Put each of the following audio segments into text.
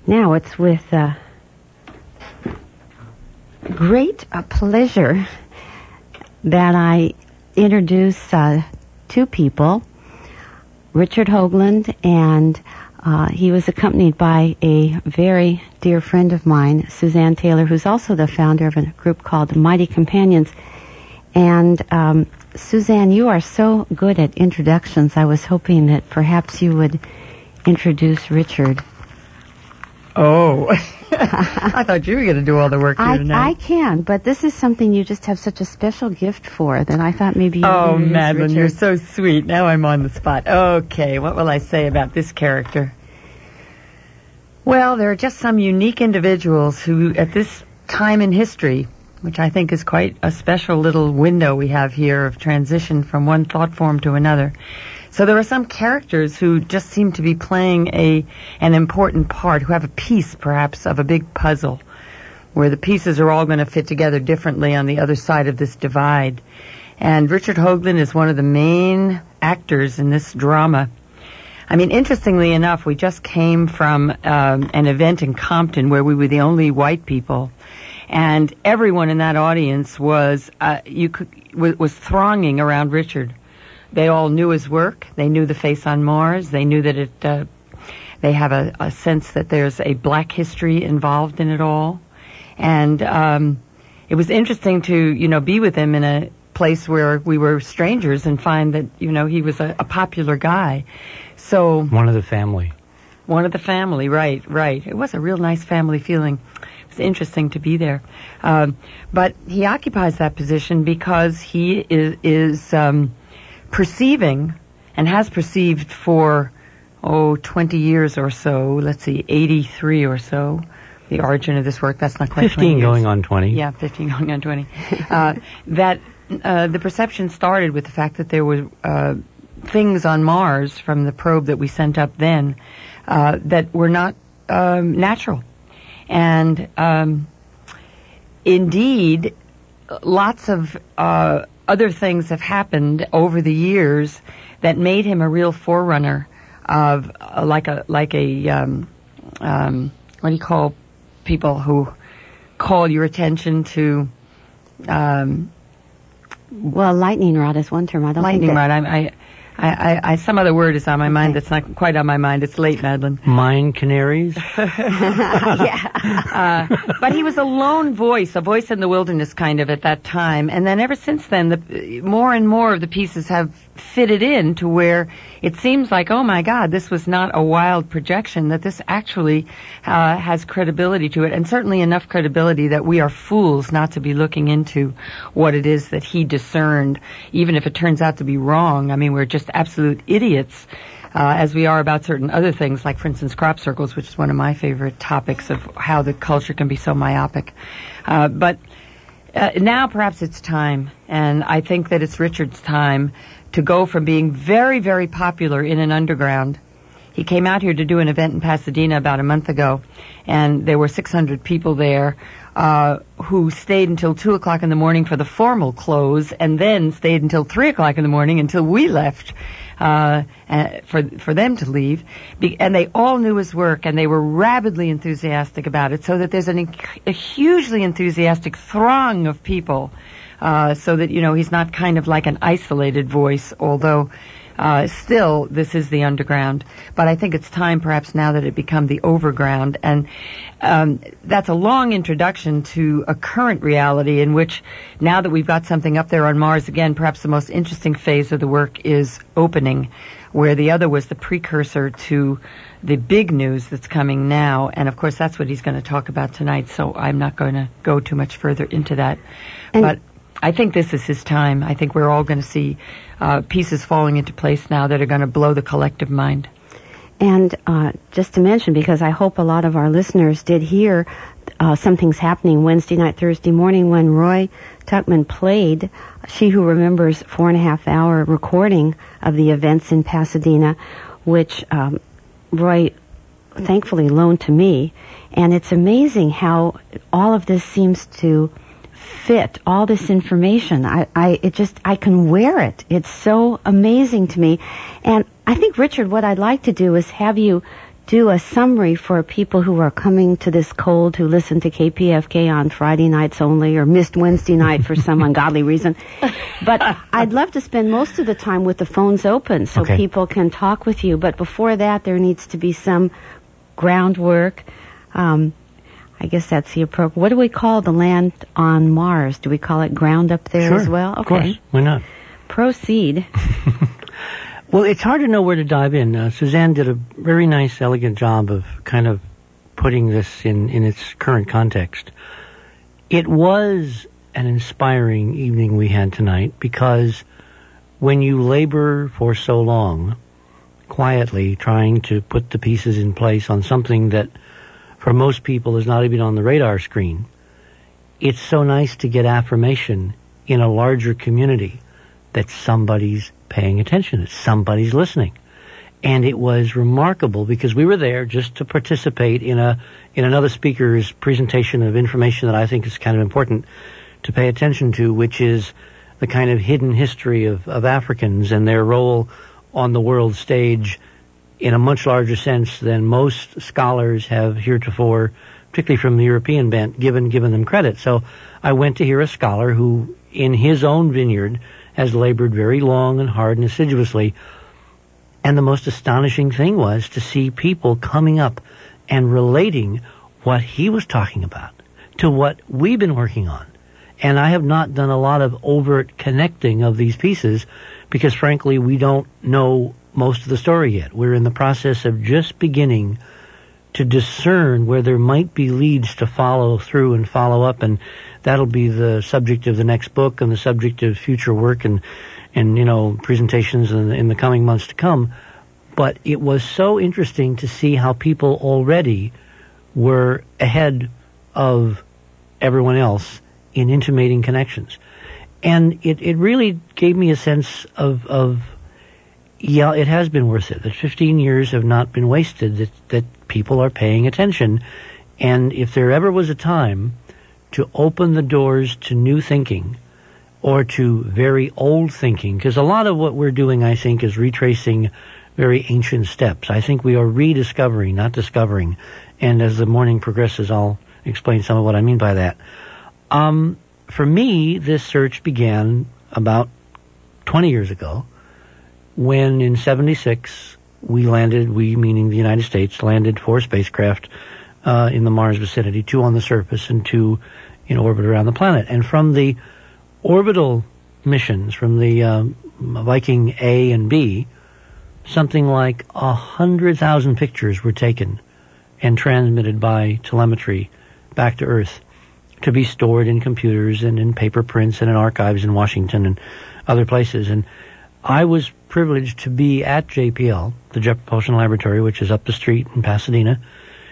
Now it's with great pleasure that I introduce two people, Richard Hoagland, and he was accompanied by a very dear friend of mine, Suzanne Taylor, who's also the founder of a group called Mighty Companions. And Suzanne, you are so good at introductions. I was hoping that perhaps you would introduce Richard. Oh, I thought you were going to do all the work here tonight. I can, but this is something you just have such a special gift for that I thought maybe you would Oh, introduce Madeline, Richard. you're so sweet. Now I'm on the spot. Okay, what will I say about this character? Well, there are just some unique individuals who, at this time in history, which I think is quite a special little window we have here of transition from one thought form to another. So there are some characters who just seem to be playing an important part, who have a piece, perhaps, of a big puzzle, where the pieces are all going to fit together differently on the other side of this divide. And Richard Hoagland is one of the main actors in this drama. I mean, interestingly enough, we just came from an event in Compton where we were the only white people, and everyone in that audience was thronging around Richard. They all knew his work. They knew The Face on Mars. They knew that they have a sense that there's a black history involved in it all. And it was interesting to, be with him in a place where we were strangers and find that, he was a popular guy. So one of the family. One of the family, right. It was a real nice family feeling. It was interesting to be there. But he occupies that position because he is perceiving, and has perceived for, 20 years or so, 83 or so, the origin of this work. That's not quite 15 going on 20. Yeah, 15 going on 20. That the perception started with the fact that there were things on Mars from the probe that we sent up then that were not natural. And indeed, lots of other things have happened over the years that made him a real forerunner of what do you call people who call your attention to lightning rod is one term. I don't lightning think that... rod. I some other word is on my mind that's not quite on my mind. It's late, Madeline. Mine canaries? Yeah. But he was a lone voice, a voice in the wilderness kind of at that time. And then ever since then, more and more of the pieces have fitted in to where it seems like, oh my God, this was not a wild projection, that this actually has credibility to it, and certainly enough credibility that we are fools not to be looking into what it is that he discerned, even if it turns out to be wrong. I mean, we're just absolute idiots, as we are about certain other things, like, for instance, crop circles, which is one of my favorite topics of how the culture can be so myopic. But now perhaps it's time, and I think that it's Richard's time to go from being very, very popular in an underground. He came out here to do an event in Pasadena about a month ago, and there were 600 people there who stayed until 2 o'clock in the morning for the formal close, and then stayed until 3 o'clock in the morning until we left for them to leave. And they all knew his work, and they were rabidly enthusiastic about it, so that there's a hugely enthusiastic throng of people, so that, he's not kind of like an isolated voice, although still this is the underground. But I think it's time perhaps now that it become the overground. And that's a long introduction to a current reality in which, now that we've got something up there on Mars again, perhaps the most interesting phase of the work is opening, where the other was the precursor to the big news that's coming now. And of course that's what he's going to talk about tonight, so I'm not going to go too much further into that. But I think this is his time. I think we're all going to see pieces falling into place now that are going to blow the collective mind. And just to mention, because I hope a lot of our listeners did hear something's happening Wednesday night, Thursday morning, when Roy Tuckman played She Who Remembers 4.5-hour recording of the events in Pasadena, which Roy thankfully loaned to me. And it's amazing how all of this seems to fit, all this information. I can wear it. It's so amazing to me. And I think, Richard, what I'd like to do is have you do a summary for people who are coming to this cold, who listen to KPFK on Friday nights only or missed Wednesday night for some ungodly reason. But I'd love to spend most of the time with the phones open so people can talk with you. But before that, there needs to be some groundwork. I guess that's the appropriate. What do we call the land on Mars? Do we call it ground up there as well? Of course. Why not? Proceed. Well, it's hard to know where to dive in. Suzanne did a very nice, elegant job of kind of putting this in its current context. It was an inspiring evening we had tonight because when you labor for so long, quietly trying to put the pieces in place on something that for most people is not even on the radar screen, it's so nice to get affirmation in a larger community that somebody's paying attention, that somebody's listening. And it was remarkable because we were there just to participate in another speaker's presentation of information that I think is kind of important to pay attention to, which is the kind of hidden history of Africans and their role on the world stage in a much larger sense than most scholars have heretofore, particularly from the European bent, given them credit. So I went to hear a scholar who, in his own vineyard, has labored very long and hard and assiduously. And the most astonishing thing was to see people coming up and relating what he was talking about to what we've been working on. And I have not done a lot of overt connecting of these pieces because, frankly, we don't know most of the story yet. We're in the process of just beginning to discern where there might be leads to follow through and follow up, and that'll be the subject of the next book and the subject of future work and presentations in the coming months to come. But it was so interesting to see how people already were ahead of everyone else in intimating connections. And it really gave me a sense of it has been worth it, that 15 years have not been wasted, that people are paying attention. And if there ever was a time to open the doors to new thinking or to very old thinking, because a lot of what we're doing, I think, is retracing very ancient steps. I think we are rediscovering, not discovering. And as the morning progresses, I'll explain some of what I mean by that. For me, this search began about 20 years ago when in 76 we meaning the United States, landed 4 spacecraft in the Mars vicinity, 2 on the surface and 2 in orbit around the planet. And from the orbital missions, from the Viking A and B, something like 100,000 pictures were taken and transmitted by telemetry back to Earth to be stored in computers and in paper prints and in archives in Washington and other places. And I was privileged to be at JPL, the Jet Propulsion Laboratory, which is up the street in Pasadena,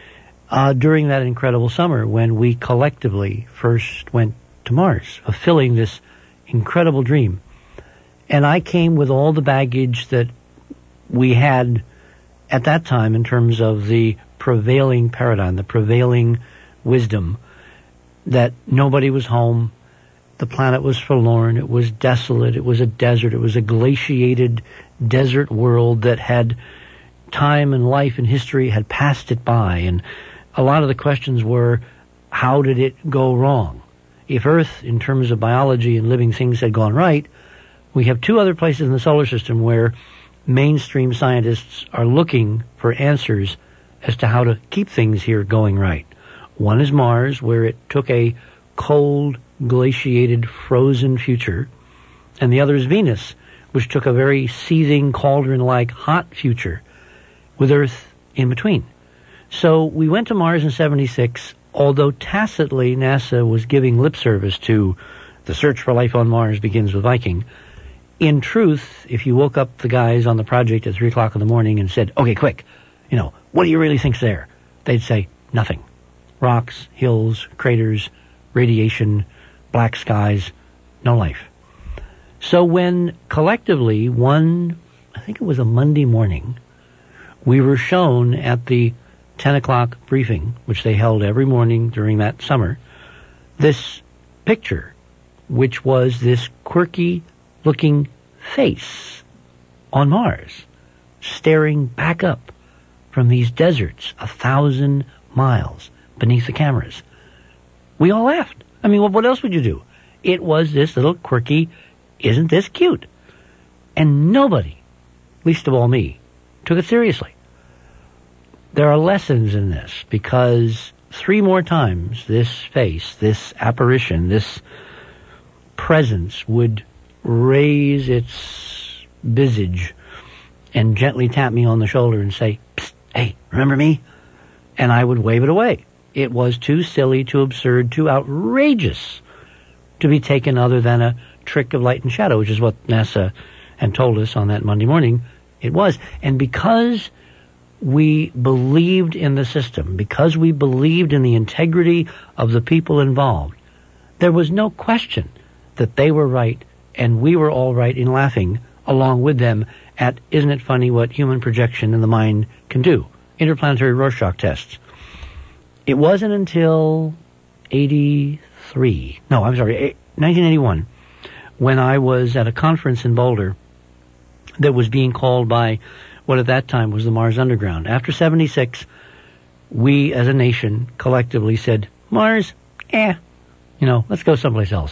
during that incredible summer when we collectively first went to Mars, fulfilling this incredible dream. And I came with all the baggage that we had at that time in terms of the prevailing paradigm, the prevailing wisdom, that nobody was home, the planet was forlorn, it was desolate, it was a desert, it was a glaciated desert world that had time and life and history had passed it by. And a lot of the questions were, how did it go wrong? If Earth, in terms of biology and living things, had gone right, we have 2 other places in the solar system where mainstream scientists are looking for answers as to how to keep things here going right. One is Mars, where it took a cold, glaciated, frozen future, and the other is Venus, which took a very seething, cauldron-like hot future with Earth in between. So we went to Mars in 76, although tacitly NASA was giving lip service to the search for life on Mars begins with Viking. In truth, if you woke up the guys on the project at 3 o'clock in the morning and said, okay, quick, what do you really think's there? They'd say, nothing. Rocks, hills, craters, radiation, black skies, no life. So when collectively I think it was a Monday morning, we were shown at the 10 o'clock briefing, which they held every morning during that summer, this picture, which was this quirky looking face on Mars, staring back up from these deserts 1,000 miles beneath the cameras. We all laughed. I mean, what else would you do? It was this little quirky, isn't this cute? And nobody, least of all me, took it seriously. There are lessons in this, because 3 more times this face, this apparition, this presence would raise its visage and gently tap me on the shoulder and say, "Psst, hey, remember me?" And I would wave it away. It was too silly, too absurd, too outrageous to be taken other than a trick of light and shadow, which is what NASA had told us on that Monday morning it was. And because we believed in the system, because we believed in the integrity of the people involved, there was no question that they were right and we were all right in laughing along with them at, isn't it funny what human projection in the mind can do? Interplanetary Rorschach tests. It wasn't until 1981, when I was at a conference in Boulder that was being called by what at that time was the Mars Underground. After 76, we as a nation collectively said, Mars, let's go someplace else.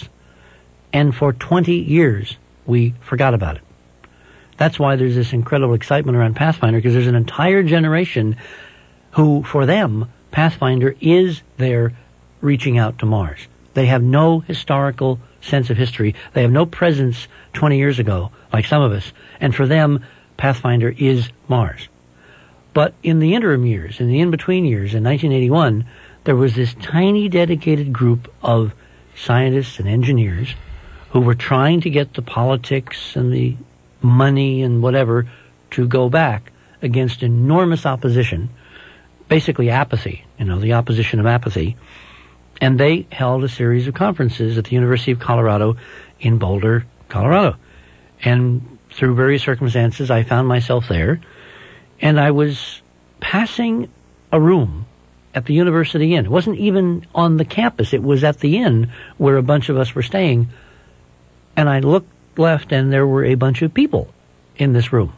And for 20 years, we forgot about it. That's why there's this incredible excitement around Pathfinder, because there's an entire generation who, for them, Pathfinder is their reaching out to Mars. They have no historical sense of history. They have no presence 20 years ago, like some of us. And for them, Pathfinder is Mars. But in the interim years, in the in-between years, in 1981, there was this tiny dedicated group of scientists and engineers who were trying to get the politics and the money and whatever to go back against enormous opposition, basically apathy, the opposition of apathy. And they held a series of conferences at the University of Colorado in Boulder, Colorado. And through various circumstances, I found myself there, and I was passing a room at the University Inn. It wasn't even on the campus. It was at the inn where a bunch of us were staying. And I looked left, and there were a bunch of people in this room.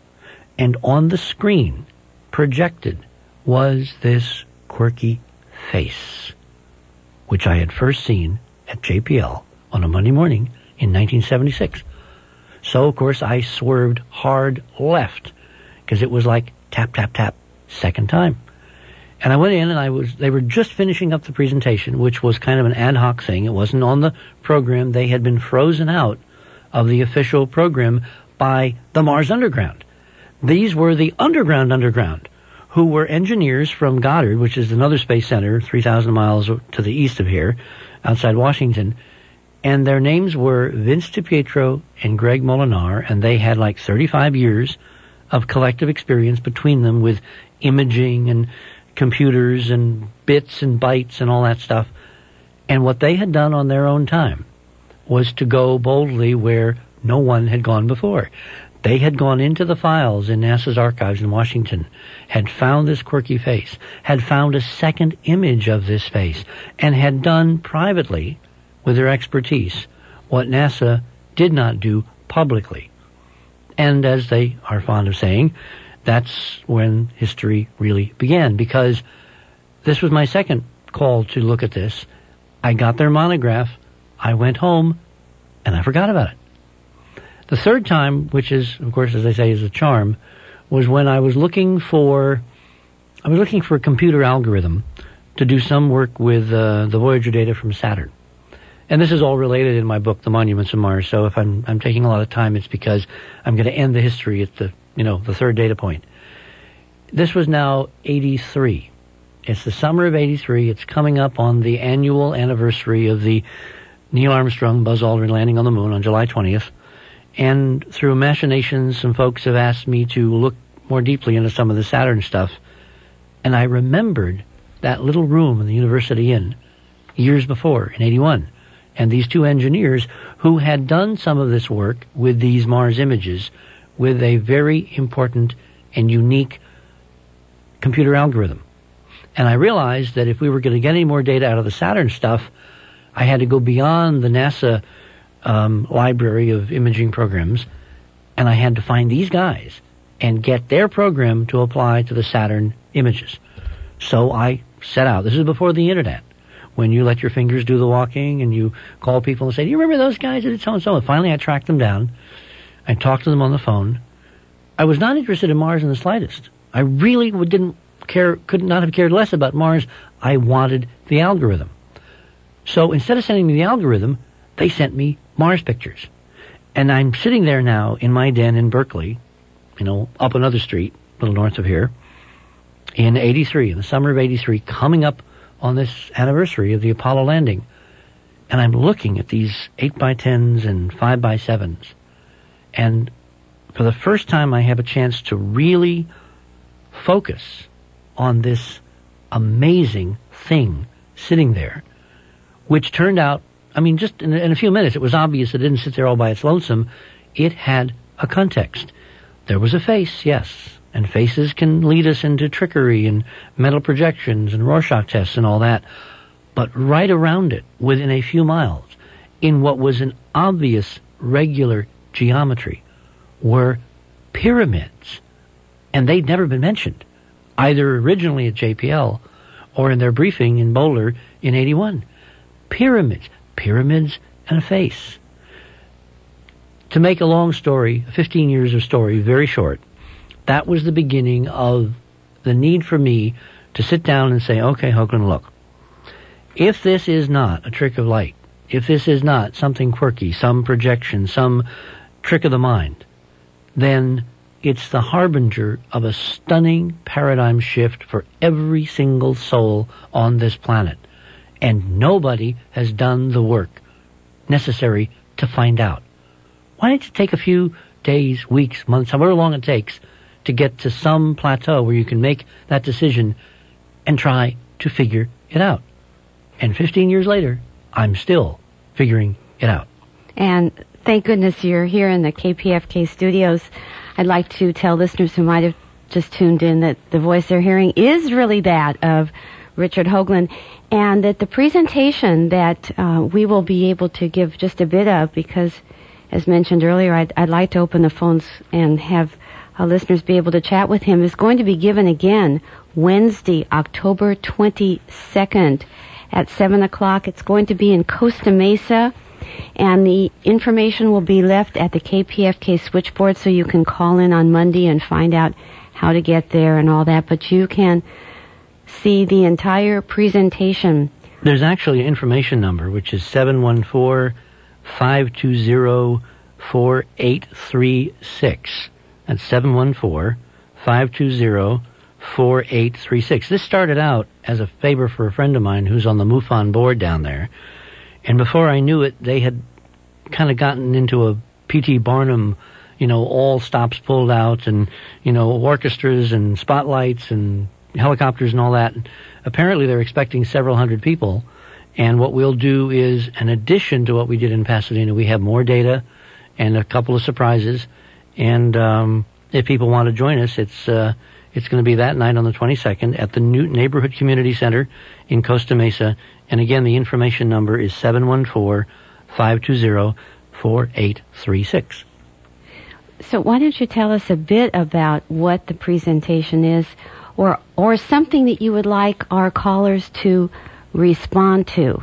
And on the screen, projected, was this quirky face, which I had first seen at JPL on a Monday morning in 1976. So, of course, I swerved hard left, because it was like tap, tap, tap, second time. And I went in, and they were just finishing up the presentation, which was kind of an ad hoc thing. It wasn't on the program. They had been frozen out of the official program by the Mars Underground. These were the Underground, who were engineers from Goddard, which is another space center 3,000 miles to the east of here, outside Washington. And their names were Vince DiPietro and Greg Molinar, and they had like 35 years of collective experience between them with imaging and computers and bits and bytes and all that stuff. And what they had done on their own time was to go boldly where no one had gone before. They had gone into the files in NASA's archives in Washington, had found this quirky face, had found a second image of this face, and had done privately, with their expertise, what NASA did not do publicly. And as they are fond of saying, that's when history really began, because this was my second call to look at this. I got their monograph, I went home, and I forgot about it. The third time, which is, of course, as I say, is a charm, was when I was looking for a computer algorithm to do some work with the Voyager data from Saturn. And this is all related in my book, The Monuments of Mars. So if I'm taking a lot of time, it's because I'm going to end the history at the third data point. This was now 83. It's the summer of 83. It's coming up on the annual anniversary of the Neil Armstrong, Buzz Aldrin landing on the moon on July 20th. And through machinations, some folks have asked me to look more deeply into some of the Saturn stuff. And I remembered that little room in the University Inn years before, in 81. And these two engineers who had done some of this work with these Mars images with a very important and unique computer algorithm. And I realized that if we were going to get any more data out of the Saturn stuff, I had to go beyond the NASA library of imaging programs, and I had to find these guys and get their program to apply to the Saturn images. So I set out. This is before the internet, when you let your fingers do the walking and you call people and say, do you remember those guys that did so-and-so? And finally I tracked them down. I talked to them on the phone. I was not interested in Mars in the slightest. I really could not have cared less about Mars. I wanted the algorithm. So instead of sending me the algorithm, they sent me Mars pictures. And I'm sitting there now in my den in Berkeley, up another street, a little north of here, in the summer of 83, coming up on this anniversary of the Apollo landing. And I'm looking at these 8x10s and 5x7s. And for the first time, I have a chance to really focus on this amazing thing sitting there, which turned out, just in a few minutes, it was obvious it didn't sit there all by its lonesome. It had a context. There was a face, yes, and faces can lead us into trickery and mental projections and Rorschach tests and all that. But right around it, within a few miles, in what was an obvious regular geometry, were pyramids. And they'd never been mentioned, either originally at JPL or in their briefing in Boulder in 81. Pyramids and a face. To make a long story, 15 years of story, very short, that was the beginning of the need for me to sit down and say, okay, Hoagland, look, if this is not a trick of light, if this is not something quirky, some projection, some trick of the mind, then it's the harbinger of a stunning paradigm shift for every single soul on this planet. And nobody has done the work necessary to find out. Why don't you take a few days, weeks, months, however long it takes to get to some plateau where you can make that decision and try to figure it out. And 15 years later, I'm still figuring it out. And thank goodness you're here in the KPFK studios. I'd like to tell listeners who might have just tuned in that the voice they're hearing is really that of Richard Hoagland, and that the presentation that we will be able to give just a bit of, because as mentioned earlier, I'd like to open the phones and have listeners be able to chat with him, is going to be given again Wednesday, October 22nd at 7 o'clock. It's going to be in Costa Mesa, and the information will be left at the KPFK switchboard, so you can call in on Monday and find out how to get there and all that. But you can see the entire presentation. There's actually an information number, which is 714-520-4836. That's 714-520-4836. This started out as a favor for a friend of mine who's on the MUFON board down there. And before I knew it, they had kind of gotten into a P.T. Barnum, all stops pulled out and, orchestras and spotlights and helicopters and all that. Apparently they're expecting several hundred people. And what we'll do is, in addition to what we did in Pasadena, we have more data and a couple of surprises. And if people want to join us, it's going to be that night on the 22nd at the Newton Neighborhood Community Center in Costa Mesa. And again, the information number is 714-520-4836. So why don't you tell us a bit about what the presentation is, or something that you would like our callers to respond to?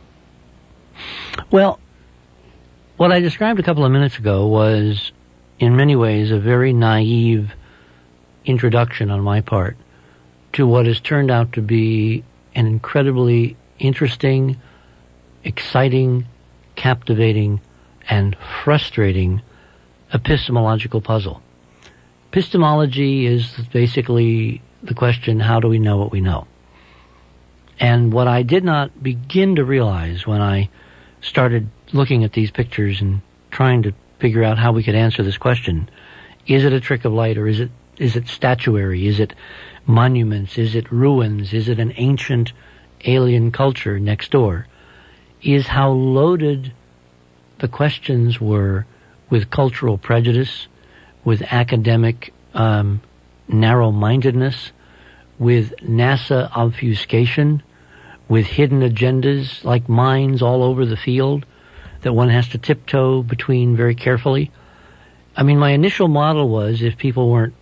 Well, what I described a couple of minutes ago was, in many ways, a very naive introduction on my part to what has turned out to be an incredibly interesting, exciting, captivating, and frustrating epistemological puzzle. Epistemology is basically the question, how do we know what we know? And what I did not begin to realize when I started looking at these pictures and trying to figure out how we could answer this question, is it a trick of light, or is it statuary? Is it monuments? Is it ruins? Is it an ancient alien culture next door? Is how loaded the questions were with cultural prejudice, with academic narrow-mindedness, with NASA obfuscation, with hidden agendas like mines all over the field that one has to tiptoe between very carefully. I mean, my initial model was, if people weren't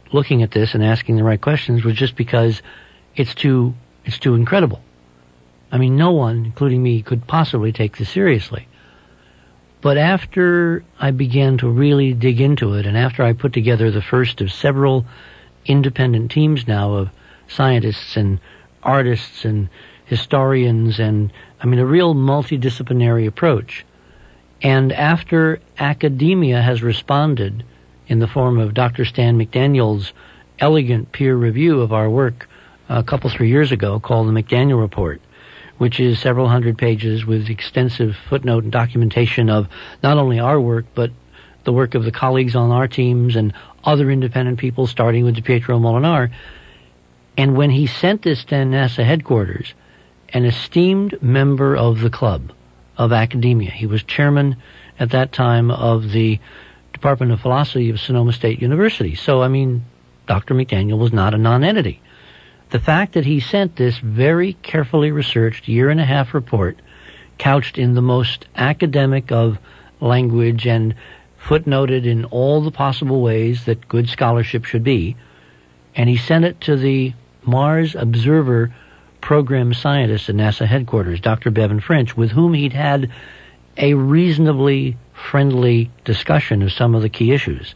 looking at this and asking the right questions was just because it's too incredible. I mean, no one, including me, could possibly take this seriously. But after I began to really dig into it, and after I put together the first of several independent teams now of scientists and artists and historians, and I mean a real multidisciplinary approach, and after academia has responded in the form of Dr. Stan McDaniel's elegant peer review of our work a couple, 3 years ago called the McDaniel Report, which is several hundred pages with extensive footnote and documentation of not only our work, but the work of the colleagues on our teams and other independent people, starting with DiPietro Molinar. And when he sent this to NASA headquarters, an esteemed member of the club of academia, he was chairman at that time of the Department of Philosophy of Sonoma State University. So, I mean, Dr. McDaniel was not a non-entity. The fact that he sent this very carefully researched year-and-a-half report, couched in the most academic of language and footnoted in all the possible ways that good scholarship should be, and he sent it to the Mars Observer Program scientist at NASA headquarters, Dr. Bevan French, with whom he'd had a reasonably friendly discussion of some of the key issues.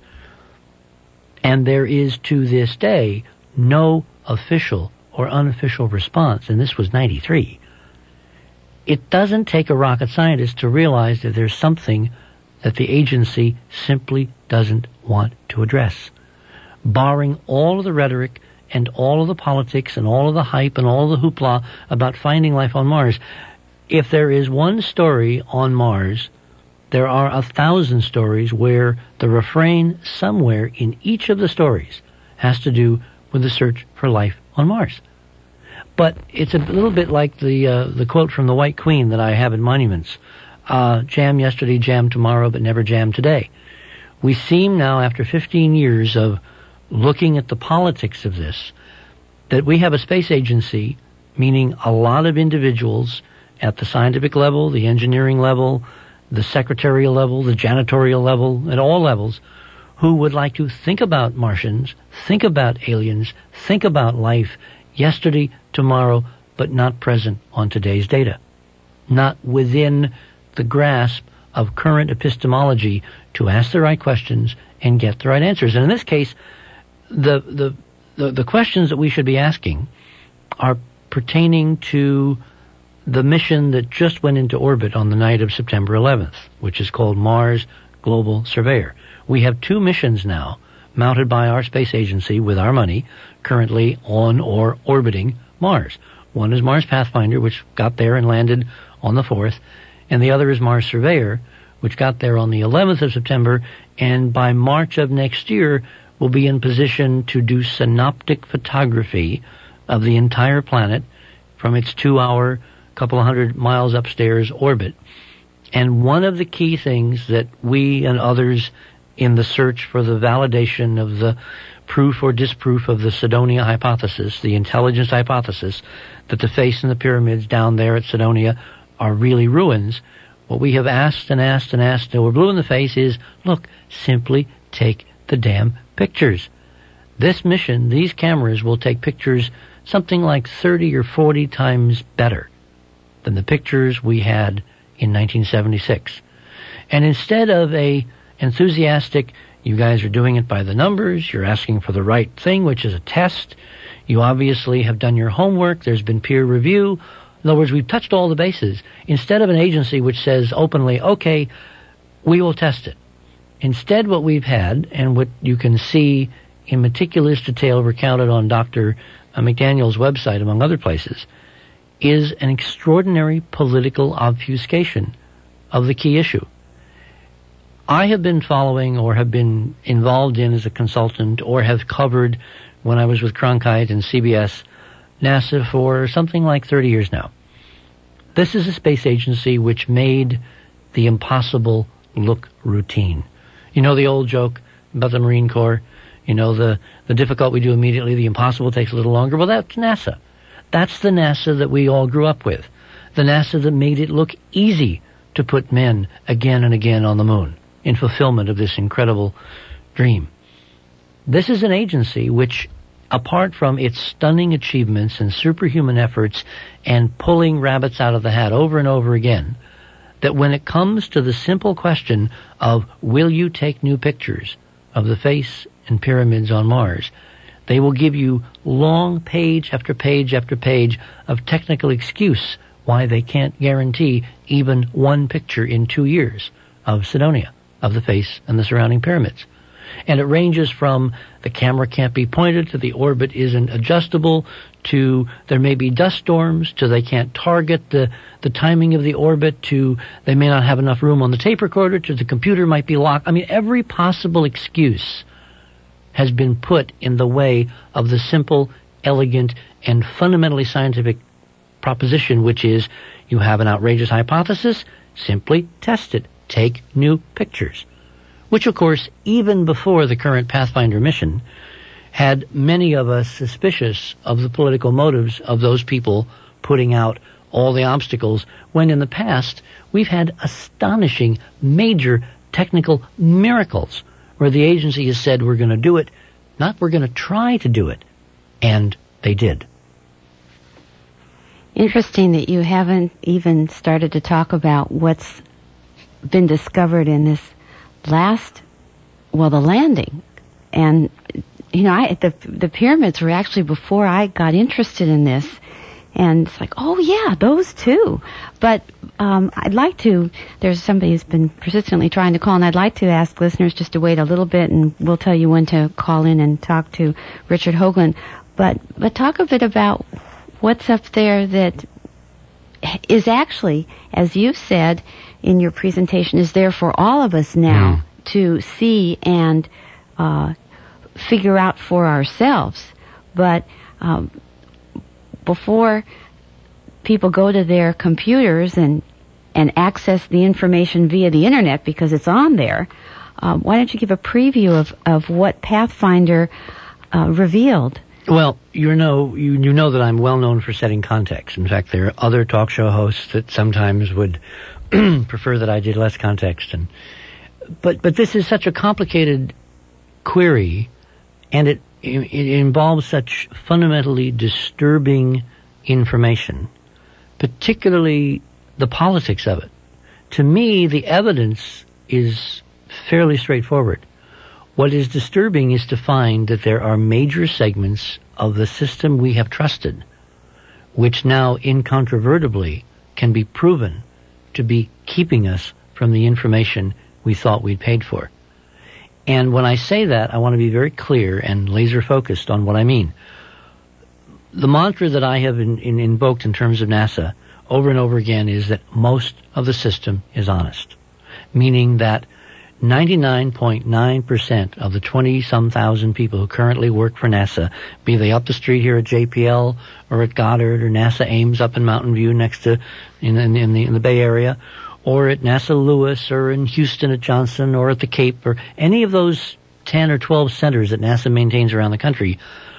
And there is, to this day, no official or unofficial response, and this was 93. It doesn't take a rocket scientist to realize that there's something that the agency simply doesn't want to address. Barring all of the rhetoric and all of the politics and all of the hype and all of the hoopla about finding life on Mars, if there is one story on Mars, there are 1,000 stories where the refrain somewhere in each of the stories has to do with the search for life on Mars. But it's a little bit like the quote from the White Queen that I have in Monuments. Jam yesterday, jam tomorrow, but never jam today. We seem now, after 15 years of looking at the politics of this, that we have a space agency, meaning a lot of individuals at the scientific level, the engineering level, the secretarial level, the janitorial level, at all levels, who would like to think about Martians, think about aliens, think about life yesterday, tomorrow, but not present on today's data. Not within the grasp of current epistemology to ask the right questions and get the right answers. And in this case, the questions that we should be asking are pertaining to the mission that just went into orbit on the night of September 11th, which is called Mars Global Surveyor. We have 2 missions now mounted by our space agency with our money currently on or orbiting Mars. One is Mars Pathfinder, which got there and landed on the 4th, and the other is Mars Surveyor, which got there on the 11th of September, and by March of next year will be in position to do synoptic photography of the entire planet from its 2-hour, couple of hundred miles upstairs orbit. And one of the key things that we and others in the search for the validation of the proof or disproof of the Cydonia hypothesis, the intelligence hypothesis, that the face and the pyramids down there at Cydonia are really ruins, what we have asked and asked and asked till we're blue in the face is, look, simply take the damn pictures. This mission, these cameras will take pictures something like 30 or 40 times better than the pictures we had in 1976. And instead of a enthusiastic, you guys are doing it by the numbers, you're asking for the right thing, which is a test, you obviously have done your homework, there's been peer review. In other words, we've touched all the bases. Instead of an agency which says openly, okay, we will test it. Instead, what we've had, and what you can see in meticulous detail recounted on Dr. McDaniel's website, among other places, is an extraordinary political obfuscation of the key issue. I have been following or have been involved in as a consultant or have covered when I was with Cronkite and CBS NASA for something like 30 years now. This is a space agency which made the impossible look routine. You know the old joke about the Marine Corps? You know, the difficult we do immediately, the impossible takes a little longer. Well, that's NASA. That's the NASA that we all grew up with. The NASA that made it look easy to put men again and again on the moon in fulfillment of this incredible dream. This is an agency which, apart from its stunning achievements and superhuman efforts and pulling rabbits out of the hat over and over again, that when it comes to the simple question of will you take new pictures of the face and pyramids on Mars, they will give you long page after page after page of technical excuse why they can't guarantee even one picture in 2 years of Cydonia, of the face and the surrounding pyramids. And it ranges from the camera can't be pointed to the orbit isn't adjustable to there may be dust storms to they can't target the timing of the orbit to they may not have enough room on the tape recorder to the computer might be locked. I mean, every possible excuse has been put in the way of the simple, elegant, and fundamentally scientific proposition, which is you have an outrageous hypothesis, simply test it. Take new pictures. Which, of course, even before the current Pathfinder mission, had many of us suspicious of the political motives of those people putting out all the obstacles, when in the past we've had astonishing, major technical miracles where the agency has said we're going to do it, not we're going to try to do it. And they did. Interesting that you haven't even started to talk about what's been discovered in this the landing. And, the pyramids were actually before I got interested in this. And it's like, oh yeah, those too. But I'd like to, there's somebody who's been persistently trying to call, and I'd like to ask listeners just to wait a little bit, and we'll tell you when to call in and talk to Richard Hoagland. But talk a bit about what's up there that is actually, as you said in your presentation, is there for all of us now to see and figure out for ourselves. But before people go to their computers and access the information via the internet because it's on there, why don't you give a preview of what Pathfinder revealed? Well, you know that I'm well known for setting context. In fact, there are other talk show hosts that sometimes would prefer that I did less context. But this is such a complicated query, and it involves such fundamentally disturbing information, particularly the politics of it. To me, the evidence is fairly straightforward. What is disturbing is to find that there are major segments of the system we have trusted, which now incontrovertibly can be proven to be keeping us from the information we thought we'd paid for. And when I say that, I want to be very clear and laser focused on what I mean. The mantra that I have invoked in terms of NASA over and over again is that most of the system is honest, meaning that 99.9% of the 20-some thousand people who currently work for NASA, be they up the street here at JPL or at Goddard or NASA Ames up in Mountain View next to in the Bay Area, or at NASA Lewis or in Houston at Johnson or at the Cape or any of those 10 or 12 centers that NASA maintains around the country,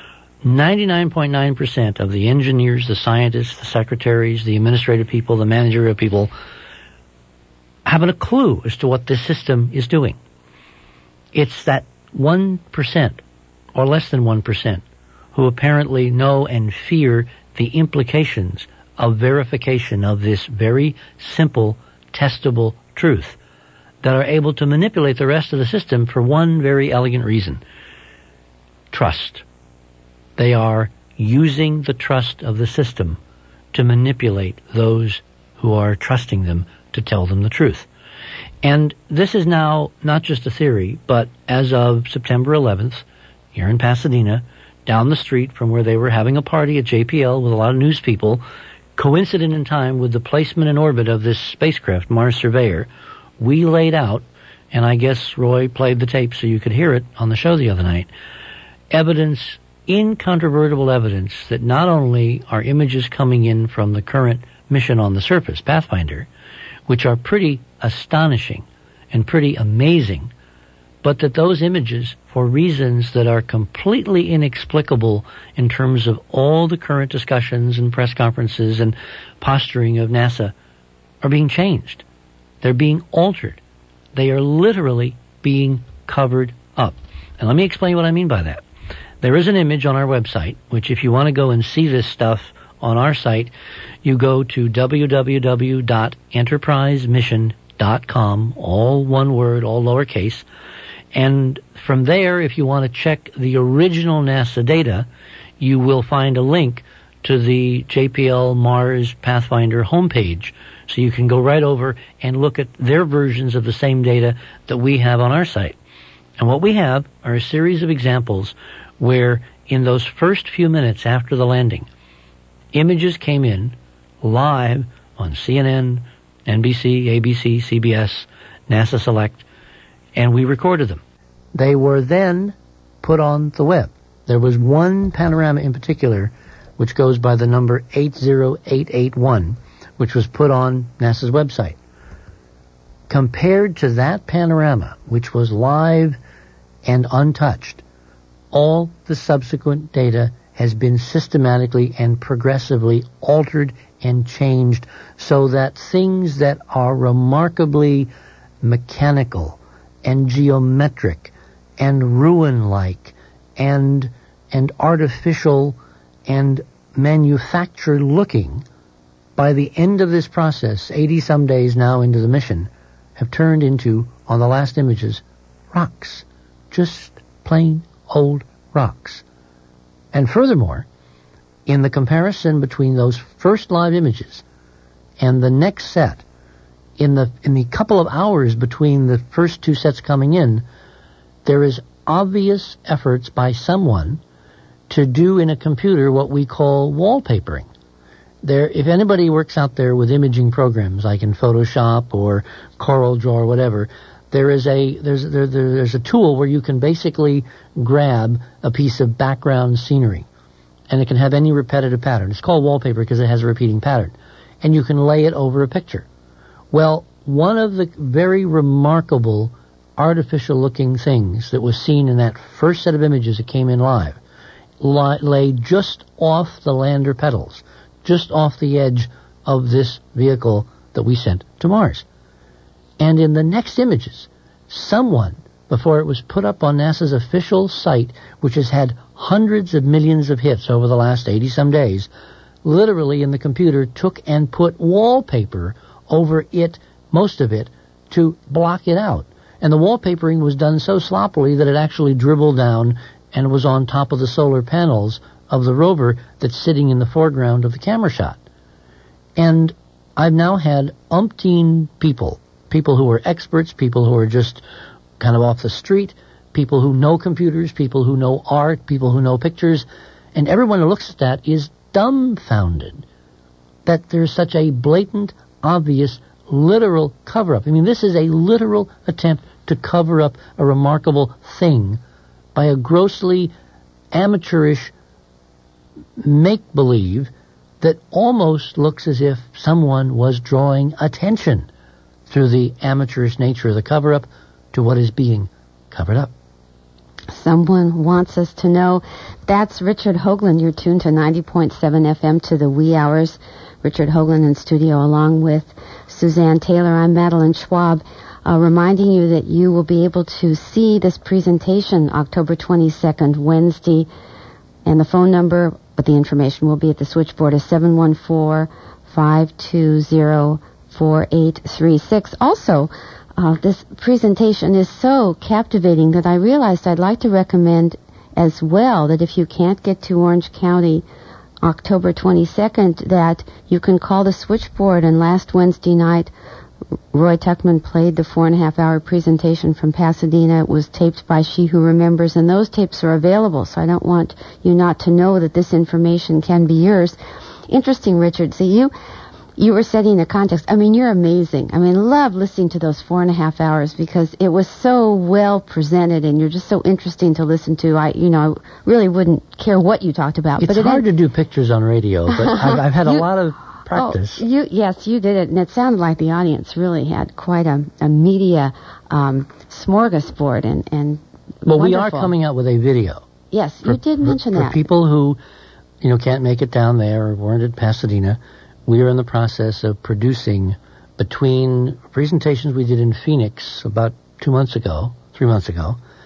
99.9% of the engineers, the scientists, the secretaries, the administrative people, the managerial people haven't a clue as to what this system is doing. It's that 1% or less than 1% who apparently know and fear the implications of verification of this very simple, testable truth that are able to manipulate the rest of the system for one very elegant reason: trust. They are using the trust of the system to manipulate those who are trusting them to tell them the truth. And this is now not just a theory, but as of September 11th, here in Pasadena, down the street from where they were having a party at JPL with a lot of news people, coincident in time with the placement in orbit of this spacecraft, Mars Surveyor, we laid out, and I guess Roy played the tape so you could hear it on the show the other night, evidence, incontrovertible evidence, that not only are images coming in from the current mission on the surface, Pathfinder, which are pretty astonishing and pretty amazing, but that those images, for reasons that are completely inexplicable in terms of all the current discussions and press conferences and posturing of NASA, are being changed. They're being altered. They are literally being covered up. And let me explain what I mean by that. There is an image on our website, which if you want to go and see this stuff on our site, you go to www.enterprisemission.com, all one word, all lowercase. And from there, if you want to check the original NASA data, you will find a link to the JPL Mars Pathfinder homepage. So you can go right over and look at their versions of the same data that we have on our site. And what we have are a series of examples where in those first few minutes after the landing, images came in live on CNN, NBC, ABC, CBS, NASA Select, and we recorded them. They were then put on the web. There was one panorama in particular, which goes by the number 80881, which was put on NASA's website. Compared to that panorama, which was live and untouched, all the subsequent data has been systematically and progressively altered and changed so that things that are remarkably mechanical and geometric and ruin-like and artificial and manufactured looking, by the end of this process, 80-some days now into the mission, have turned into, on the last images, rocks. Just plain old rocks. And furthermore, in the comparison between those first live images and the next set, in the couple of hours between the first two sets coming in, there is obvious efforts by someone to do in a computer what we call wallpapering. If anybody works out there with imaging programs like in Photoshop or CorelDRAW or whatever, there's a tool where you can basically grab a piece of background scenery, and it can have any repetitive pattern. It's called wallpaper because it has a repeating pattern, and you can lay it over a picture. Well, one of the very remarkable artificial-looking things that was seen in that first set of images that came in live lay just off the lander pedals, just off the edge of this vehicle that we sent to Mars. And in the next images, someone, before it was put up on NASA's official site, which has had hundreds of millions of hits over the last 80-some days, literally in the computer took and put wallpaper over it, most of it, to block it out. And the wallpapering was done so sloppily that it actually dribbled down and was on top of the solar panels of the rover that's sitting in the foreground of the camera shot. And I've now had umpteen people who are experts, people who are just kind of off the street, people who know computers, people who know art, people who know pictures, and everyone who looks at that is dumbfounded that there's such a blatant, obvious, literal cover-up. I mean, this is a literal attempt to cover up a remarkable thing by a grossly amateurish make-believe that almost looks as if someone was drawing attention through the amateurish nature of the cover-up to what is being covered up. Someone wants us to know. That's Richard Hoagland. You're tuned to 90.7 FM to the wee hours. Richard Hoagland in studio along with Suzanne Taylor. I'm Madeline Schwab, reminding you that you will be able to see this presentation October 22nd, Wednesday, and the phone number, but the information will be at the switchboard, is 714-520-4836. Also, this presentation is so captivating that I realized I'd like to recommend as well that if you can't get to Orange County October 22nd, that you can call the switchboard. And last Wednesday night, Roy Tuckman played the 4.5-hour presentation from Pasadena. It was taped by She Who Remembers, and those tapes are available, so I don't want you not to know that this information can be yours. Interesting, Richard. See, you were setting the context. I mean, you're amazing. I mean, love listening to those 4.5 hours because it was so well presented and you're just so interesting to listen to. I really wouldn't care what you talked about. It's hard to do pictures on radio, but I've had a lot of practice. Yes, you did it, and it sounded like the audience really had quite a media smorgasbord and well, wonderful. We are coming out with a video. Yes, you did mention that. For people who, can't make it down there or weren't at Pasadena, we are in the process of producing, between presentations we did in Phoenix about 3 months ago,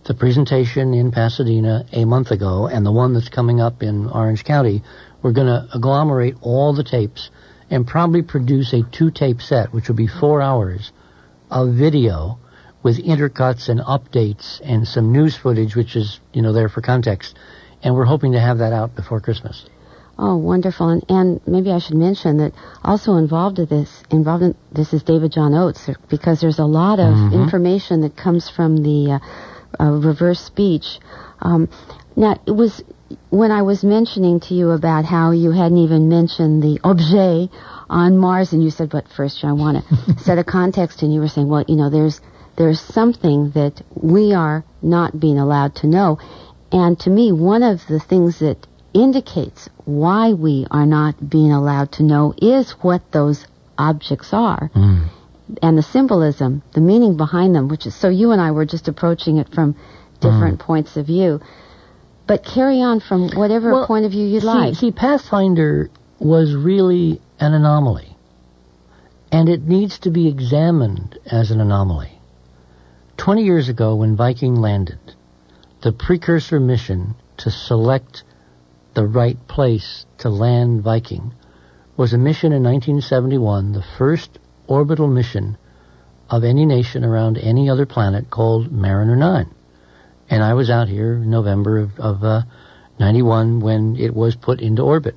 the presentation in Pasadena a month ago and the one that's coming up in Orange County, we're going to agglomerate all the tapes and probably produce a 2-tape set, which will be 4 hours of video with intercuts and updates and some news footage, which is, there for context. And we're hoping to have that out before Christmas. Oh, wonderful. And maybe I should mention that also involved in this is David John Oates, because there's a lot of information that comes from the reverse speech. Now, it was when I was mentioning to you about how you hadn't even mentioned the objet on Mars, and you said, but first, I want to set a context, and you were saying, well, there's something that we are not being allowed to know. And to me, one of the things that indicates why we are not being allowed to know is what those objects are. And the symbolism, the meaning behind them, which is, so you and I were just approaching it from different points of view. But carry on from whatever point of view you'd like. See, Pathfinder was really an anomaly. And it needs to be examined as an anomaly. 20 years ago, when Viking landed, the precursor mission to select the right place to land Viking was a mission in 1971, the first orbital mission of any nation around any other planet, called Mariner 9. And I was out here in November of 91 when it was put into orbit.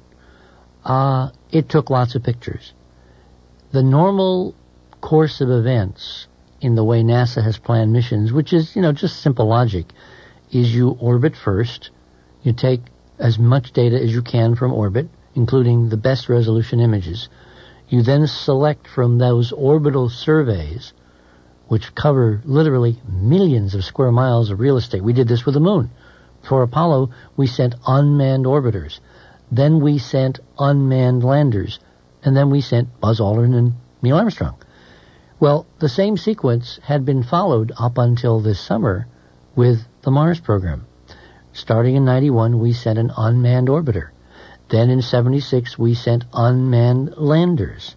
It took lots of pictures. The normal course of events in the way NASA has planned missions, which is, just simple logic, is you orbit first, you take as much data as you can from orbit, including the best resolution images. You then select from those orbital surveys, which cover literally millions of square miles of real estate. We did this with the moon. For Apollo, we sent unmanned orbiters. Then we sent unmanned landers. And then we sent Buzz Aldrin and Neil Armstrong. Well, the same sequence had been followed up until this summer with the Mars program. Starting in 91, we sent an unmanned orbiter. Then in 76, we sent unmanned landers.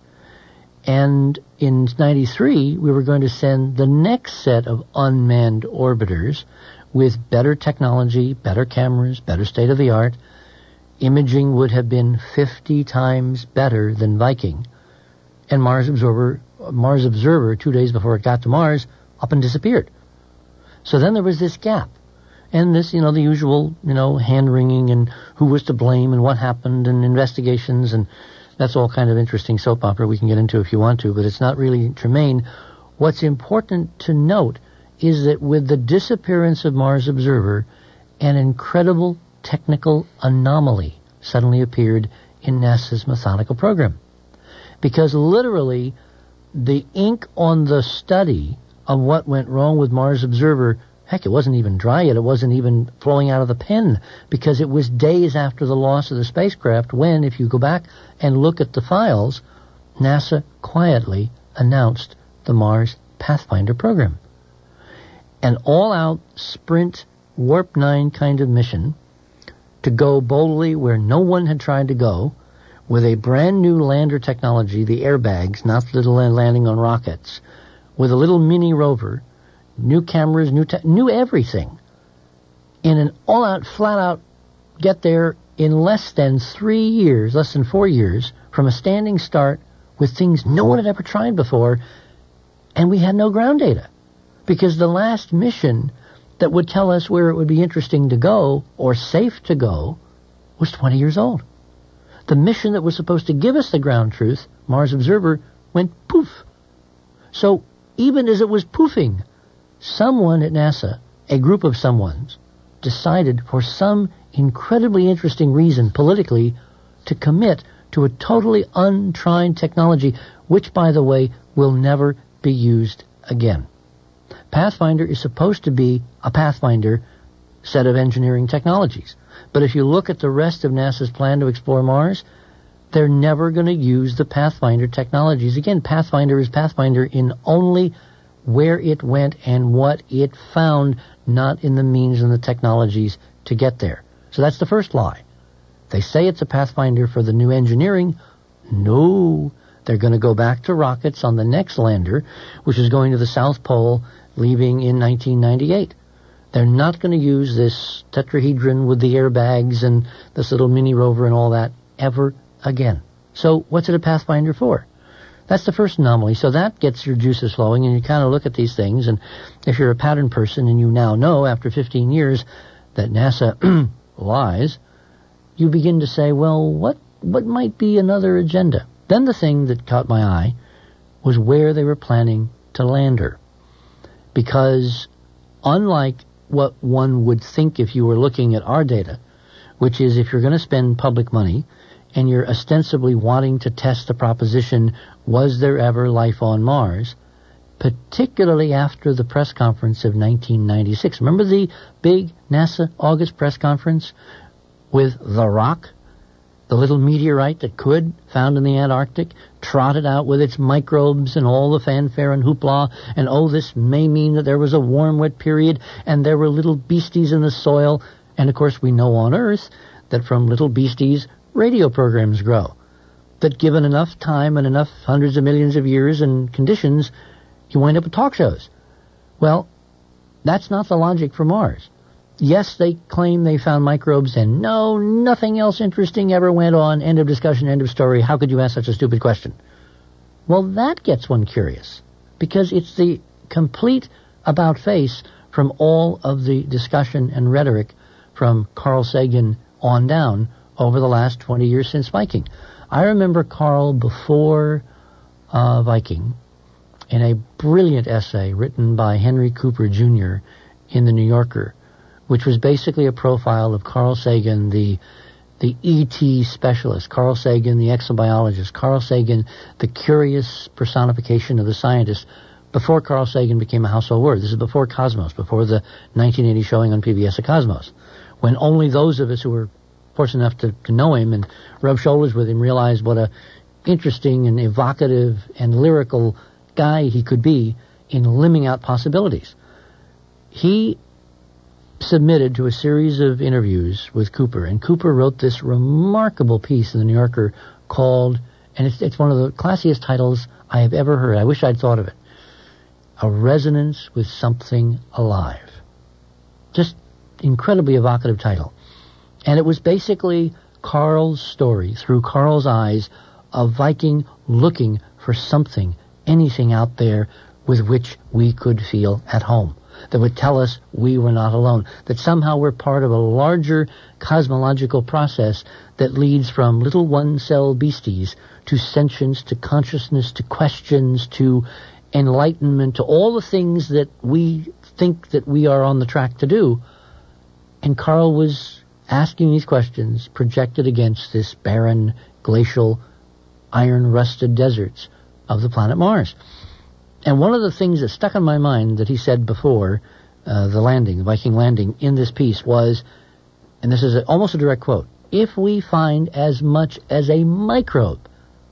And in 93, we were going to send the next set of unmanned orbiters with better technology, better cameras, better state-of-the-art. Imaging would have been 50 times better than Viking. And Mars Observer, 2 days before it got to Mars, up and disappeared. So then there was this gap. And this, the usual, hand-wringing and who was to blame and what happened and investigations, and that's all kind of interesting soap opera we can get into if you want to, but it's not really germane. What's important to note is that with the disappearance of Mars Observer, an incredible technical anomaly suddenly appeared in NASA's methodical program. Because literally, the ink on the study of what went wrong with Mars Observer, heck, it wasn't even dry yet. It wasn't even flowing out of the pen, because it was days after the loss of the spacecraft when, if you go back and look at the files, NASA quietly announced the Mars Pathfinder program. An all-out sprint Warp 9 kind of mission to go boldly where no one had tried to go, with a brand new lander technology, the airbags, not the little landing on rockets, with a little mini rover, new cameras, new everything, in an all-out, flat-out get there in less than 4 years, from a standing start with things no one had ever tried before, and we had no ground data. Because the last mission that would tell us where it would be interesting to go, or safe to go, was 20 years old. The mission that was supposed to give us the ground truth, Mars Observer, went poof. So, even as it was poofing, someone at NASA, a group of someones, decided for some incredibly interesting reason politically to commit to a totally untried technology, which, by the way, will never be used again. Pathfinder is supposed to be a Pathfinder set of engineering technologies. But if you look at the rest of NASA's plan to explore Mars, they're never going to use the Pathfinder technologies. Again, Pathfinder is Pathfinder in only where it went and what it found, not in the means and the technologies to get there. So that's the first lie. They say it's a Pathfinder for the new engineering. No, they're going to go back to rockets on the next lander, which is going to the South Pole, leaving in 1998. They're not going to use this tetrahedron with the airbags and this little mini rover and all that ever again. So what's it a Pathfinder for? That's the first anomaly. So that gets your juices flowing, and you kind of look at these things, and if you're a pattern person and you now know after 15 years that NASA lies, you begin to say, well, what might be another agenda? Then the thing that caught my eye was where they were planning to land her. Because unlike what one would think if you were looking at our data, which is if you're going to spend public money and you're ostensibly wanting to test the proposition, was there ever life on Mars, particularly after the press conference of 1996. Remember the big NASA August press conference with the rock, the little meteorite that could, found in the Antarctic, trotted out with its microbes and all the fanfare and hoopla, and oh, this may mean that there was a warm, wet period, and there were little beasties in the soil. And of course we know on Earth that from little beasties, radio programs grow. That given enough time and enough hundreds of millions of years and conditions, you wind up with talk shows. Well, that's not the logic for Mars. Yes, they claim they found microbes, and no, nothing else interesting ever went on. End of discussion, end of story. How could you ask such a stupid question? Well, that gets one curious, because it's the complete about-face from all of the discussion and rhetoric from Carl Sagan on down over the last 20 years since Viking. I remember Carl before Viking in a brilliant essay written by Henry Cooper Jr. in the New Yorker, which was basically a profile of Carl Sagan, the E.T. specialist, Carl Sagan, the exobiologist, Carl Sagan, the curious personification of the scientist, before Carl Sagan became a household word. This is before Cosmos, before the 1980 showing on PBS of Cosmos, when only those of us who were fortunate enough to know him and rub shoulders with him realized what a interesting and evocative and lyrical guy he could be in limbing out possibilities. He submitted to a series of interviews with Cooper, and Cooper wrote this remarkable piece in the New Yorker called, and it's one of the classiest titles I have ever heard. I wish I'd thought of it. A Resonance with Something Alive. Just incredibly evocative title. And it was basically Carl's story, through Carl's eyes, of Viking looking for something, anything out there with which we could feel at home, that would tell us we were not alone, that somehow we're part of a larger cosmological process that leads from little one-cell beasties to sentience, to consciousness, to questions, to enlightenment, to all the things that we think that we are on the track to do. And Carl was asking these questions projected against this barren, glacial, iron-rusted deserts of the planet Mars. And one of the things that stuck in my mind that he said before the Viking landing in this piece was, and this is almost a direct quote, if we find as much as a microbe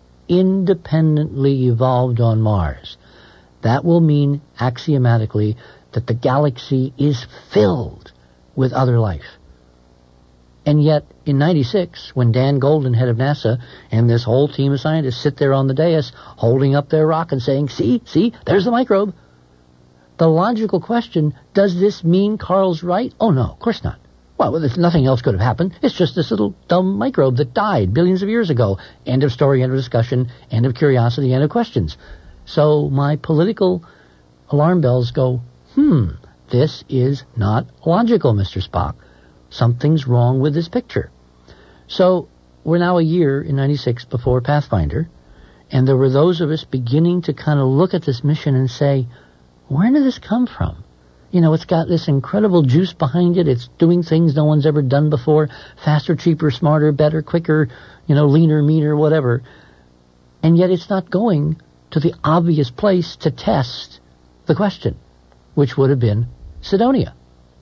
independently evolved on Mars, that will mean axiomatically that the galaxy is filled with other life. And yet, in 96, when Dan Golden, head of NASA, and this whole team of scientists sit there on the dais holding up their rock and saying, see, there's the microbe. The logical question, does this mean Carl's right? Oh, no, of course not. Well, nothing else could have happened. It's just this little dumb microbe that died billions of years ago. End of story, end of discussion, end of curiosity, end of questions. So my political alarm bells go, this is not logical, Mr. Spock. Something's wrong with this picture. So we're now a year in 96 before Pathfinder, and there were those of us beginning to kind of look at this mission and say, where did this come from? You know, it's got this incredible juice behind it. It's doing things no one's ever done before. Faster, cheaper, smarter, better, quicker, leaner, meaner, whatever. And yet it's not going to the obvious place to test the question, which would have been Cydonia.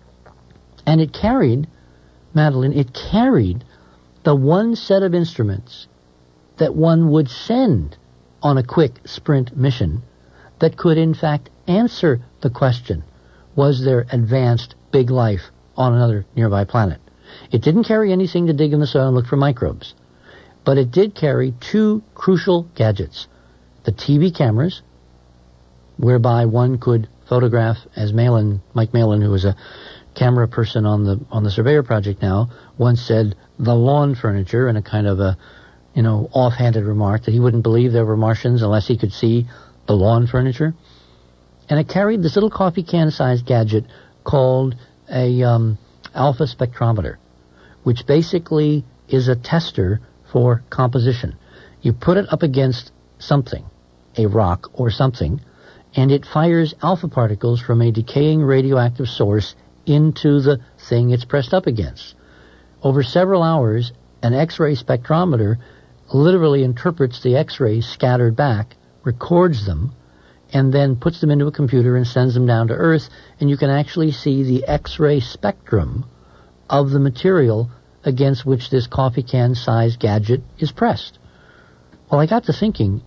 And it carried, Madeline, the one set of instruments that one would send on a quick sprint mission that could in fact answer the question, was there advanced big life on another nearby planet? It didn't carry anything to dig in the soil and look for microbes, but it did carry two crucial gadgets. The TV cameras, whereby one could photograph, as Mike Malin, who was a camera person on the Surveyor project now once said the lawn furniture in a kind of a, offhanded remark that he wouldn't believe there were Martians unless he could see the lawn furniture. And it carried this little coffee can-sized gadget called a alpha spectrometer, which basically is a tester for composition. You put it up against something, a rock or something, and it fires alpha particles from a decaying radioactive source into the thing it's pressed up against. Over several hours, an X-ray spectrometer literally interprets the X-rays scattered back, records them, and then puts them into a computer and sends them down to Earth, and you can actually see the X-ray spectrum of the material against which this coffee can-sized gadget is pressed. Well, I got to thinking,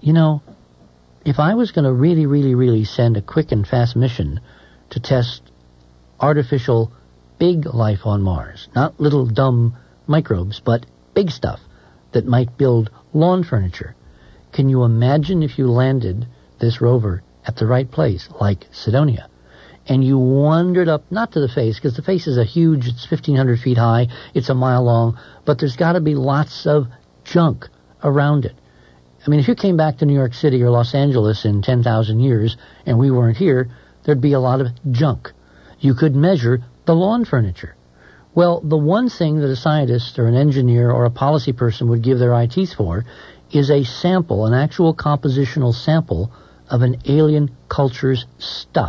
if I was going to really, really, really send a quick and fast mission to test artificial big life on Mars, not little dumb microbes, but big stuff that might build lawn furniture, can you imagine if you landed this rover at the right place, like Cydonia, and you wandered up, not to the face, because the face is it's 1,500 feet high, it's a mile long, but there's got to be lots of junk around it. I mean, if you came back to New York City or Los Angeles in 10,000 years and we weren't here, there'd be a lot of junk. You could measure the lawn furniture. Well, the one thing that a scientist or an engineer or a policy person would give their eye teeth for is a sample, an actual compositional sample of an alien culture's stuff,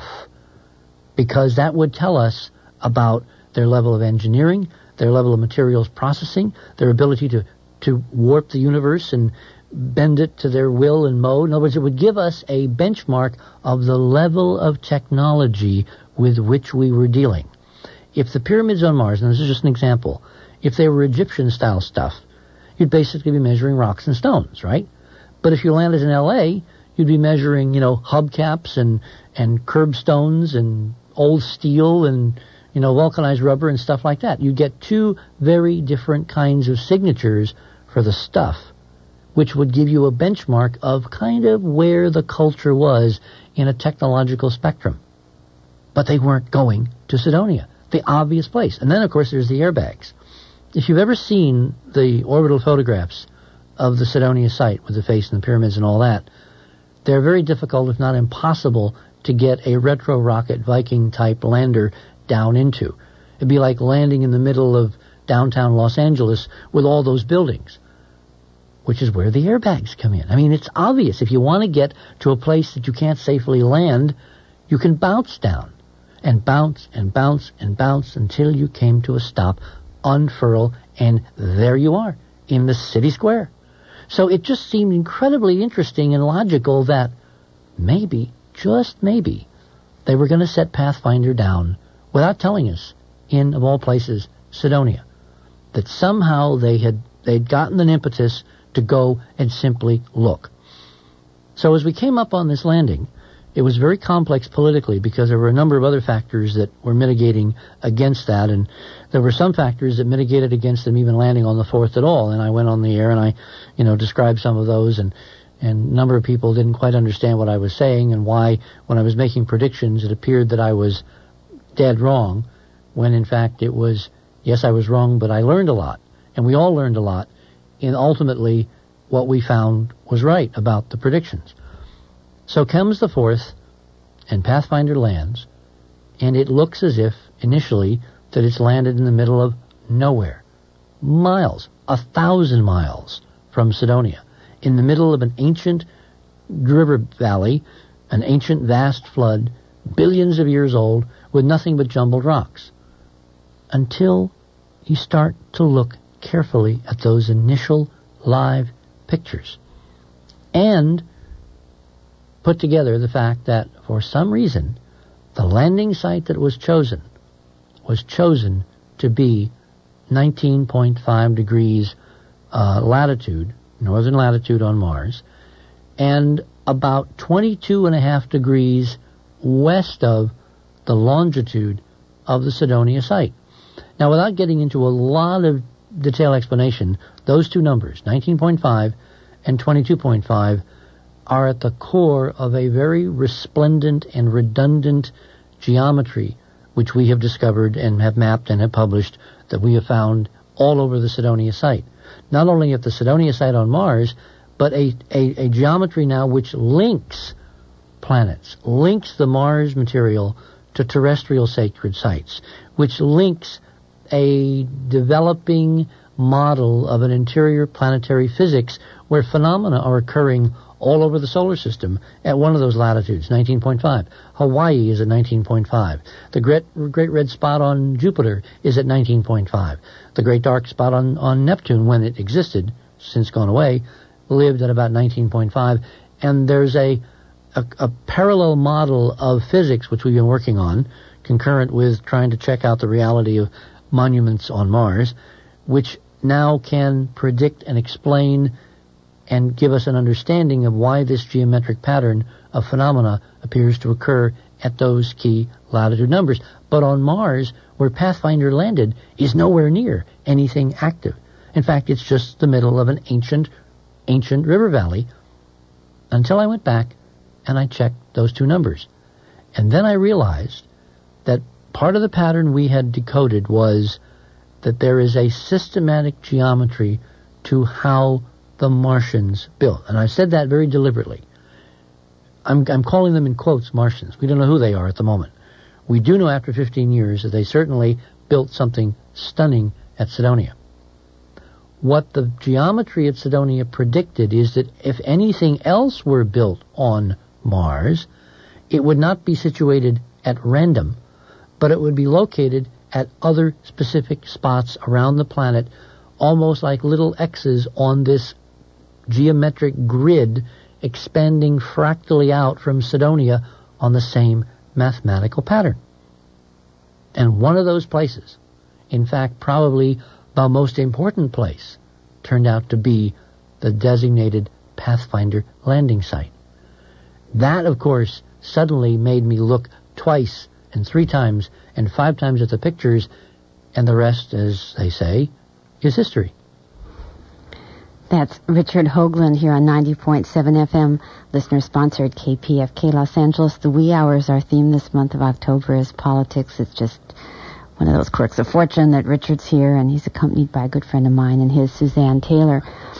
because that would tell us about their level of engineering, their level of materials processing, their ability to warp the universe and bend it to their will and mode. In other words, it would give us a benchmark of the level of technology with which we were dealing. If the pyramids on Mars, and this is just an example, if they were Egyptian-style stuff, you'd basically be measuring rocks and stones, right? But if you landed in L.A., you'd be measuring, hubcaps and curbstones and old steel and, vulcanized rubber and stuff like that. You get two very different kinds of signatures for the stuff, which would give you a benchmark of kind of where the culture was in a technological spectrum. But they weren't going to Cydonia, the obvious place. And then, of course, there's the airbags. If you've ever seen the orbital photographs of the Cydonia site with the face and the pyramids and all that, they're very difficult, if not impossible, to get a retro-rocket Viking-type lander down into. It'd be like landing in the middle of downtown Los Angeles with all those buildings, which is where the airbags come in. I mean, it's obvious. If you want to get to a place that you can't safely land, you can bounce down and bounce and bounce and bounce until you came to a stop, unfurl, and there you are in the city square. So it just seemed incredibly interesting and logical that maybe, just maybe, they were going to set Pathfinder down without telling us in, of all places, Cydonia. That somehow they'd gotten an impetus to go and simply look. So as we came up on this landing, it was very complex politically because there were a number of other factors that were mitigating against that, and there were some factors that mitigated against them even landing on the 4th at all. And I went on the air and I, described some of those, and a number of people didn't quite understand what I was saying and why, when I was making predictions, it appeared that I was dead wrong, when in fact it was, yes, I was wrong, but I learned a lot, and we all learned a lot. And ultimately, what we found was right about the predictions. So comes the 4th, and Pathfinder lands, and it looks as if, initially, that it's landed in the middle of nowhere. Miles, 1,000 miles from Cydonia, in the middle of an ancient river valley, an ancient vast flood, billions of years old, with nothing but jumbled rocks. Until you start to look carefully at those initial live pictures and put together the fact that for some reason the landing site that was chosen to be 19.5 degrees latitude, northern latitude on Mars, and about 22.5 degrees west of the longitude of the Cydonia site. Now, without getting into a lot of detailed explanation, those two numbers, 19.5 and 22.5, are at the core of a very resplendent and redundant geometry which we have discovered and have mapped and have published, that we have found all over the Cydonia site. Not only at the Cydonia site on Mars, but a geometry now which links planets, links the Mars material to terrestrial sacred sites, which links a developing model of an interior planetary physics where phenomena are occurring all over the solar system at one of those latitudes, 19.5. Hawaii is at 19.5. The great red spot on Jupiter is at 19.5. The great dark spot on Neptune, when it existed, since gone away, lived at about 19.5. And there's a parallel model of physics which we've been working on, concurrent with trying to check out the reality of monuments on Mars, which now can predict and explain and give us an understanding of why this geometric pattern of phenomena appears to occur at those key latitude numbers. But on Mars, where Pathfinder landed, is nowhere near anything active. In fact, it's just the middle of an ancient river valley, until I went back and I checked those two numbers. And then I realized that part of the pattern we had decoded was that there is a systematic geometry to how the Martians built. And I said that very deliberately. I'm calling them in quotes Martians. We don't know who they are at the moment. We do know after 15 years that they certainly built something stunning at Cydonia. What the geometry at Cydonia predicted is that if anything else were built on Mars, it would not be situated at random, but it would be located at other specific spots around the planet, almost like little X's on this geometric grid expanding fractally out from Cydonia on the same mathematical pattern. And one of those places, in fact probably the most important place, turned out to be the designated Pathfinder landing site. That, of course, suddenly made me look twice and 3 times and 5 times at the pictures, and the rest, as they say, is history. That's Richard Hoagland here on 90.7 FM, listener-sponsored KPFK Los Angeles. The wee hours, our theme this month of October is politics. It's just one of those quirks of fortune that Richard's here, and he's accompanied by a good friend of mine and his, Suzanne Taylor.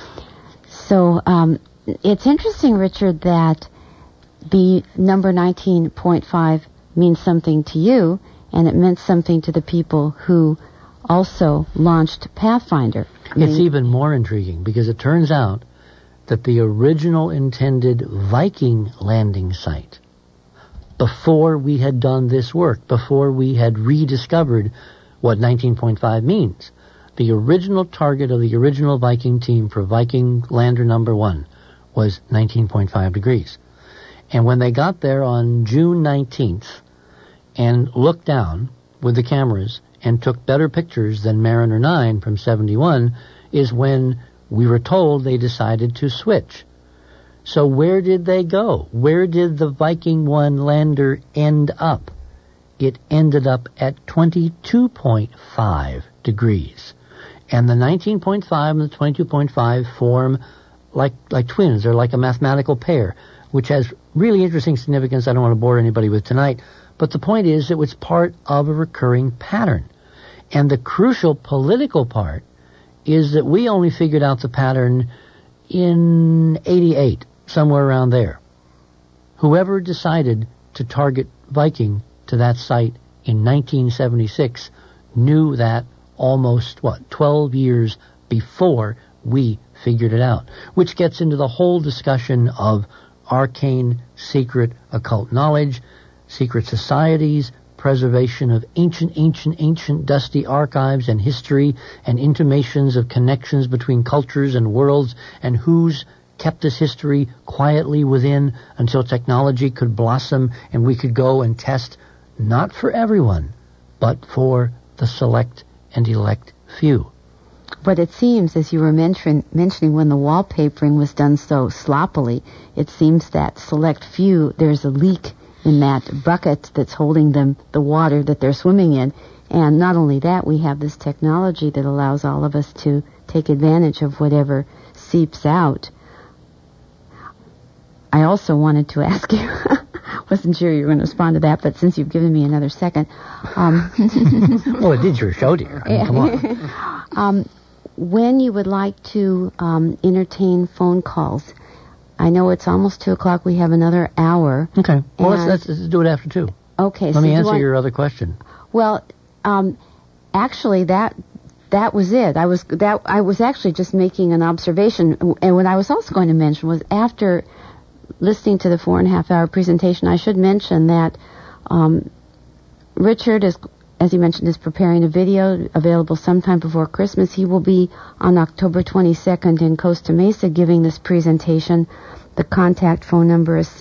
So it's interesting, Richard, that the number 19.5 means something to you, and it meant something to the people who also launched Pathfinder. It's even more intriguing because it turns out that the original intended Viking landing site, before we had done this work, before we had rediscovered what 19.5 means, the original target of the original Viking team for Viking lander number 1 was 19.5 degrees. And when they got there on June 19th and looked down with the cameras and took better pictures than Mariner 9 from 71, is when we were told they decided to switch. So where did they go? Where did the Viking 1 lander end up? It ended up at 22.5 degrees. And the 19.5 and the 22.5 form like twins. They're like a mathematical pair, which has really interesting significance I don't want to bore anybody with tonight. But the point is it was part of a recurring pattern. And the crucial political part is that we only figured out the pattern in 88, somewhere around there. Whoever decided to target Viking to that site in 1976 knew that almost, 12 years before we figured it out, which gets into the whole discussion of arcane, secret, occult knowledge, secret societies, preservation of ancient dusty archives and history and intimations of connections between cultures and worlds, and who's kept this history quietly within until technology could blossom and we could go and test, not for everyone, but for the select and elect few. But it seems, as you were mentioning, when the wallpapering was done so sloppily, it seems that select few, there's a leak in that bucket that's holding them, the water that they're swimming in. And not only that, we have this technology that allows all of us to take advantage of whatever seeps out. I also wanted to ask you, wasn't sure you were going to respond to that, but since you've given me another second. Well, it did your show, dear. I mean, come on. When you would like to entertain phone calls, I know it's almost 2 o'clock. We have another hour. Okay. Well, let's do it after 2. Okay. Let me answer your other question. Well, actually, that was it. I was actually just making an observation, and what I was also going to mention was after listening to the 4.5-hour presentation, I should mention that Richard is, as he mentioned, is preparing a video available sometime before Christmas. He will be on October 22nd in Costa Mesa giving this presentation. The contact phone number is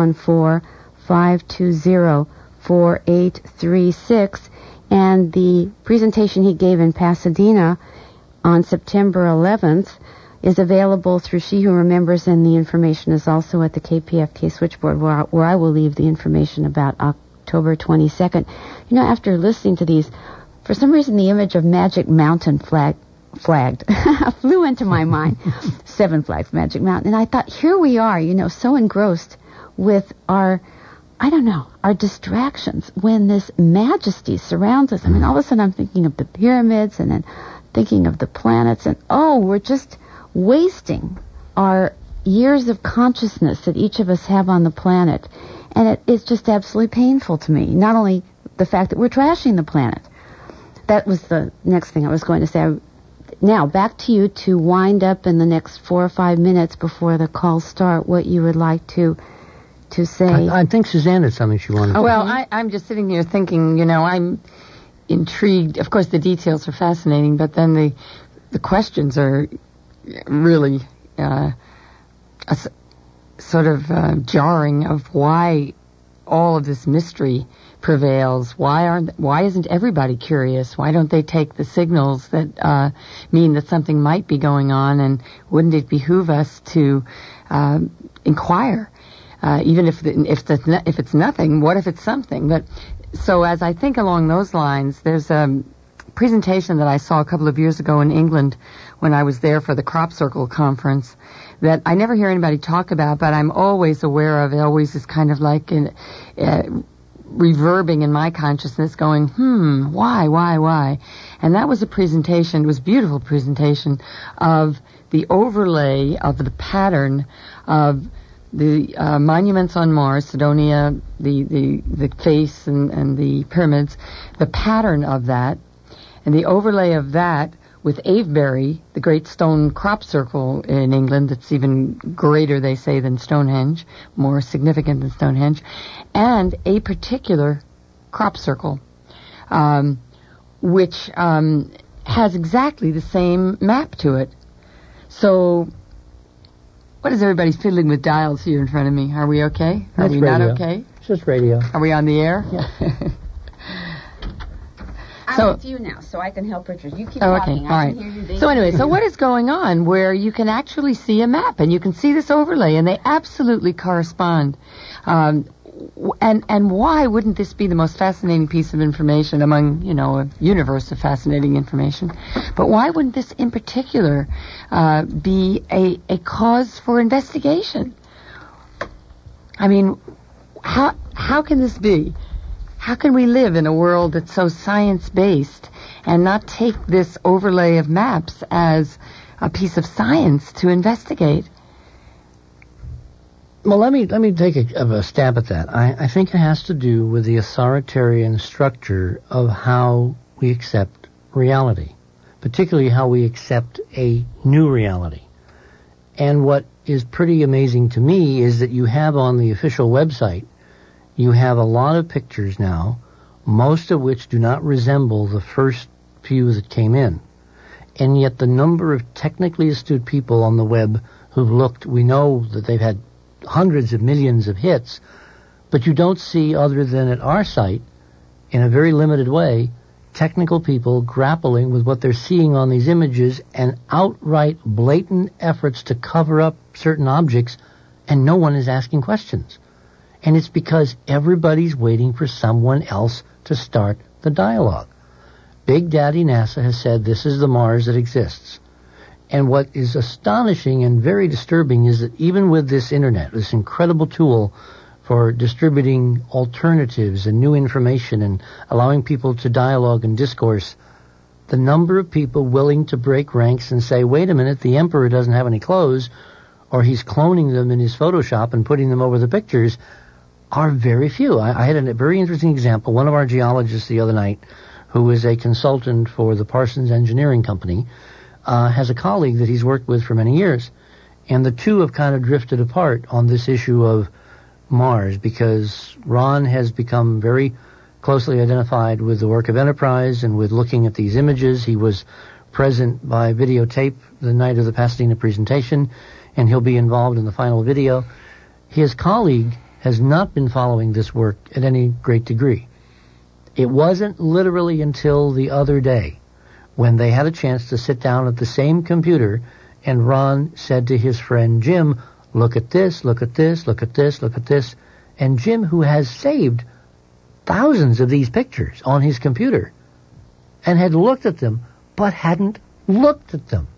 714-520-4836. And the presentation he gave in Pasadena on September 11th is available through She Who Remembers, and the information is also at the KPFK switchboard where I will leave the information about October 22nd. You know, after listening to these, for some reason the image of Magic Mountain flagged flew into my mind. 7 Flags Magic Mountain. And I thought, here we are, you know, so engrossed with our distractions when this majesty surrounds us. I mean, all of a sudden I'm thinking of the pyramids and then thinking of the planets, and we're just wasting our years of consciousness that each of us have on the planet. And it's just absolutely painful to me. Not only the fact that we're trashing the planet. That was the next thing I was going to say. Now, back to you to wind up in the next 4 or 5 minutes before the calls start what you would like to say. I think Suzanne had something she wanted to say. Well, I'm just sitting here thinking, you know, I'm intrigued. Of course, the details are fascinating, but then the questions are really sort of jarring of why all of this mystery prevails. Why isn't everybody curious? Why don't they take the signals that mean that something might be going on, and wouldn't it behoove us to inquire? Even if it's nothing, what if it's something? But so as I think along those lines, there's a presentation that I saw a couple of years ago in England when I was there for the Crop Circle conference that I never hear anybody talk about, but I'm always aware of. It always is kind of like reverbing in my consciousness, going, why? And that was a presentation. It was a beautiful presentation of the overlay of the pattern of the monuments on Mars, Cydonia, the face and the pyramids, the pattern of that, and the overlay of that with Avebury, the great stone crop circle in England that's even greater, they say, than Stonehenge, more significant than Stonehenge, and a particular crop circle, which has exactly the same map to it. So what is everybody fiddling with dials here in front of me? Are we okay? Are we radio. Not okay? It's just radio. Are we on the air? Yeah. I'm with you now, so I can help Richard. You keep talking. Okay, all right. So anyway, so what is going on where you can actually see a map and you can see this overlay and they absolutely correspond? And why wouldn't this be the most fascinating piece of information among, you know, a universe of fascinating information? But why wouldn't this in particular be a cause for investigation? I mean, how can this be? How can we live in a world that's so science-based and not take this overlay of maps as a piece of science to investigate? Well, let me take a stab at that. I think it has to do with the authoritarian structure of how we accept reality, particularly how we accept a new reality. And what is pretty amazing to me is that you have on the official website, you have a lot of pictures now, most of which do not resemble the first few that came in. And yet the number of technically astute people on the web who've looked, we know that they've had hundreds of millions of hits, but you don't see, other than at our site, in a very limited way, technical people grappling with what they're seeing on these images and outright blatant efforts to cover up certain objects, and no one is asking questions. And it's because everybody's waiting for someone else to start the dialogue. Big Daddy NASA has said this is the Mars that exists. And what is astonishing and very disturbing is that even with this internet, this incredible tool for distributing alternatives and new information and allowing people to dialogue and discourse, the number of people willing to break ranks and say, wait a minute, the emperor doesn't have any clothes, or he's cloning them in his Photoshop and putting them over the pictures, are very few. I had a very interesting example. One of our geologists the other night, who is a consultant for the Parsons Engineering Company, has a colleague that he's worked with for many years. And the two have kind of drifted apart on this issue of Mars, because Ron has become very closely identified with the work of Enterprise and with looking at these images. He was present by videotape the night of the Pasadena presentation, and he'll be involved in the final video. His colleague has not been following this work at any great degree. It wasn't literally until the other day when they had a chance to sit down at the same computer and Ron said to his friend Jim, look at this, look at this, look at this, look at this. And Jim, who has saved thousands of these pictures on his computer and had looked at them, but hadn't looked at them.